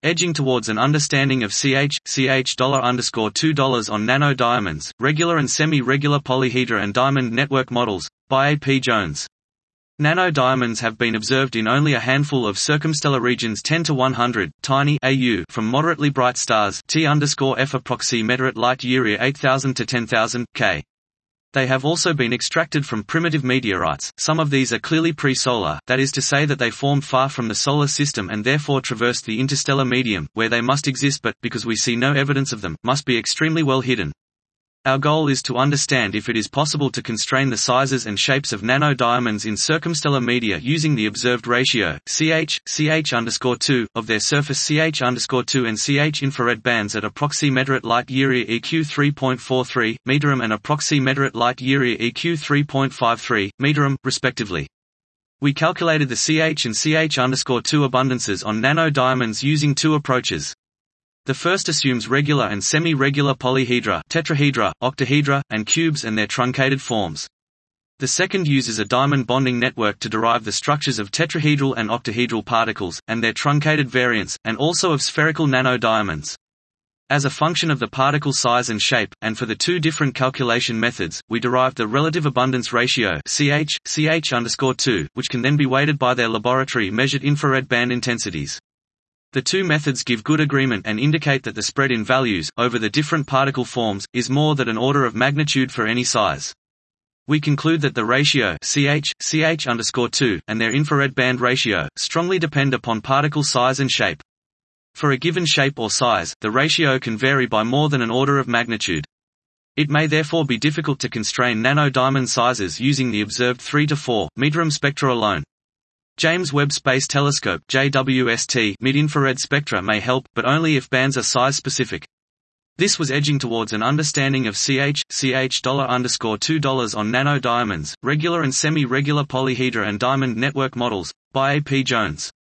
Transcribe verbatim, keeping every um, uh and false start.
Edging towards an understanding of C H, C H underscore two dollars on nano-diamonds, regular and semi-regular polyhedra and diamond network models, by A P Jones. Nano-diamonds have been observed in only a handful of circumstellar regions ten to one hundred, tiny A U from moderately bright stars T underscore F approximeter light year eight thousand to ten thousand K. They have also been extracted from primitive meteorites. Some of these are clearly pre-solar, that is to say that they formed far from the solar system and therefore traversed the interstellar medium, where they must exist but, because we see no evidence of them, must be extremely well hidden. Our goal is to understand if it is possible to constrain the sizes and shapes of nano-diamonds in circumstellar media using the observed ratio, C H, C H underscore two, of their surface C H underscore two and C H infrared bands at approximeter light year E Q three point four three, meterum and approximeter light year E Q three point five three, meterum, respectively. We calculated the C H and C H underscore two abundances on nano-diamonds using two approaches. The first assumes regular and semi-regular polyhedra, tetrahedra, octahedra, and cubes and their truncated forms. The second uses a diamond bonding network to derive the structures of tetrahedral and octahedral particles, and their truncated variants, and also of spherical nano-diamonds. As a function of the particle size and shape, and for the two different calculation methods, we derived the relative abundance ratio C H, C H underscore two, which can then be weighted by their laboratory measured infrared band intensities. The two methods give good agreement and indicate that the spread in values, over the different particle forms, is more than an order of magnitude for any size. We conclude that the ratio C H, C H underscore two, and their infrared band ratio, strongly depend upon particle size and shape. For a given shape or size, the ratio can vary by more than an order of magnitude. It may therefore be difficult to constrain nano-diamond sizes using the observed three to four, meterum spectra alone. James Webb Space Telescope J W S T mid-infrared spectra may help, but only if bands are size-specific. This was edging towards an understanding of C H, C H underscore two dollars on nano-diamonds, regular and semi-regular polyhedra and diamond network models, by A P Jones.